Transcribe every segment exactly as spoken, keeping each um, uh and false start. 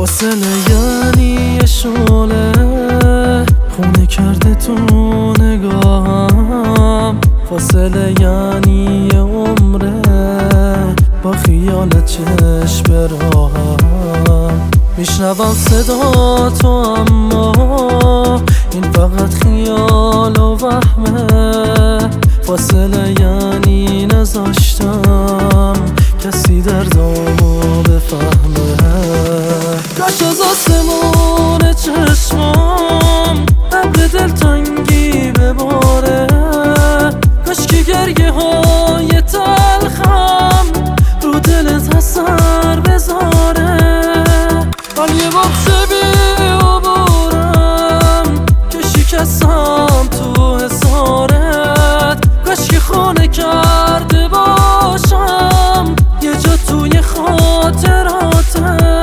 فاصله یعنی یه شعله خونه کرده تو نگاهم، فاصله یعنی یه عمره با خیال چشم به راهم. میشنوم صدا تو اما این فقط خیال و وهمه، فاصله یعنی نذاشتم کسی دردامو بفهمه. کاش از آسمون چشمام ابر دلتنگی بباره، کاش که گریه های تلخم رو دلت اثر بذاره. من یه بخش بی عبورم که شکستم تو حسارت، کاش که خانه کرده باشم یه جا توی خاطراتت.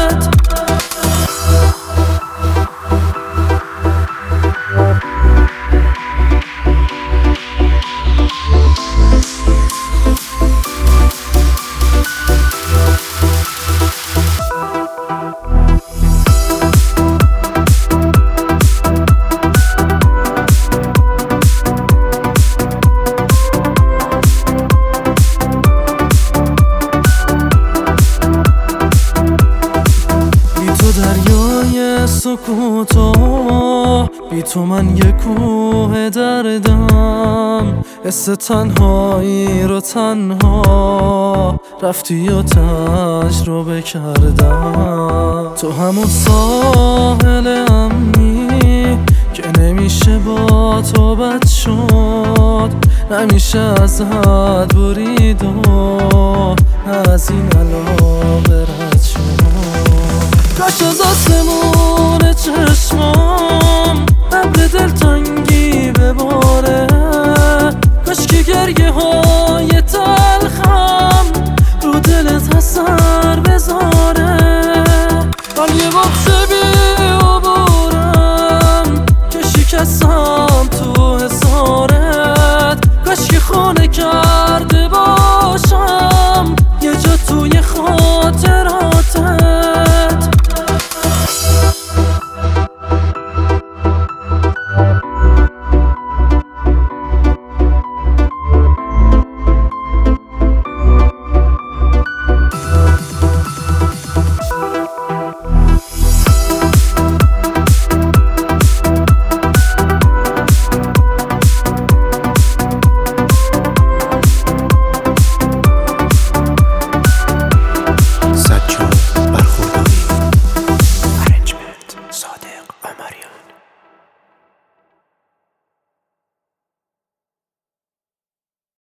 دریای سکوتو بی تو من یه کوه دردم، حس تنهایی رو تنها رفتی و تجربه کردم. تو همون ساحل امنی که نمیشه با تو بد شد، نمیشه ازت برید و از این علاقه رد شد. کاش از آسمون چشمام ابر دلتنگی بباره،